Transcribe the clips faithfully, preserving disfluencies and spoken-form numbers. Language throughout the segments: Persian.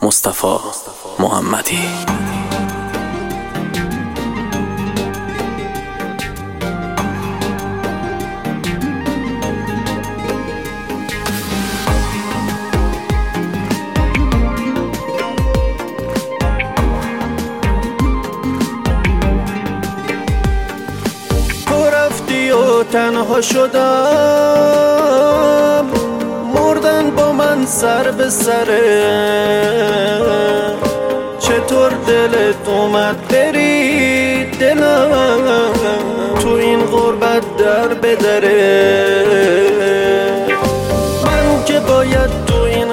مصطفی محمدی. تو رفتی و تنها شدم، مردن با من سر به سره. چطور دلت اومد بری دلم تو این غربت در بدره؟ من که باید تو این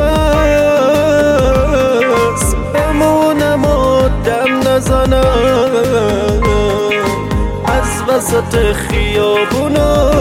قفس بمونم و دم نزنم، از وسط خیابونا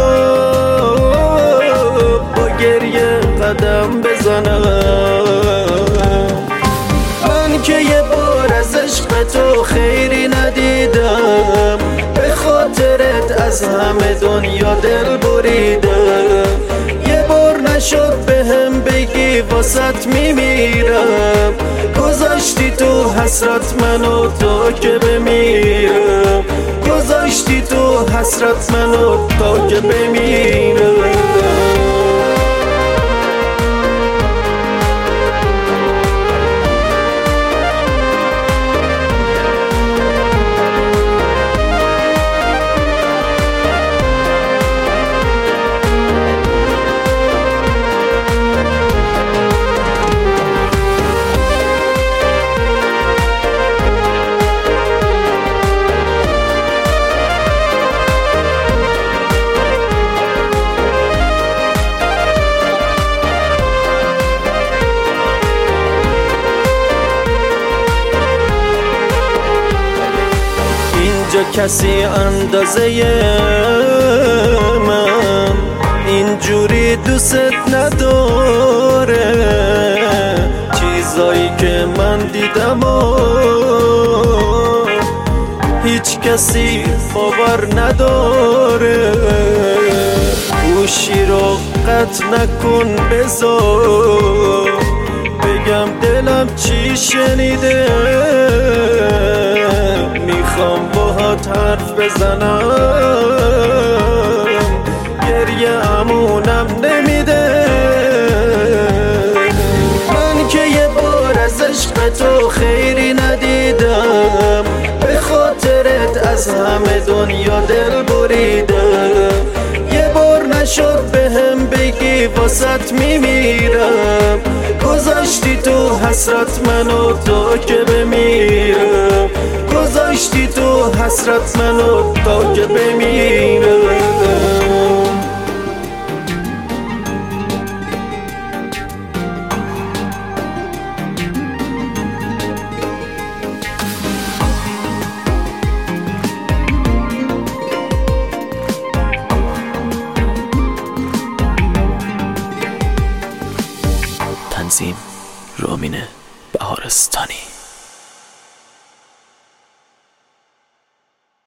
با گریه قدم بزنم. من که یه بار از عشق تو خیری ندیدم، به خاطرت از همه دنیا دل بریدم. یه بار نشد به هم بگی واسط میمیرم، گذاشتی تو حسرت منو تا که بمیرم، گذاشتی تو حسرت منو تا که بمیرم. اینجا کسی اندازه من اینجوری دوست نداره، چیزایی که من دیدم و هیچ کسی باور نداره. گوشی رو قطع نکن بذار بگم دلم چی شنیده، میخوام باهات حرف بزنم، گریه امونم نمیده. من که یه بار از عشق تو خیری ندیدم، به خاطرت از همه دنیا دل بریدم. یه بار نشد به هم بگی واسط میمیرم، گذاشتی تو حسرت منو تا که بمیرم، گذاشتی تو حسرت منو تا که بمیرم. تنظیم رامین بهارستانی.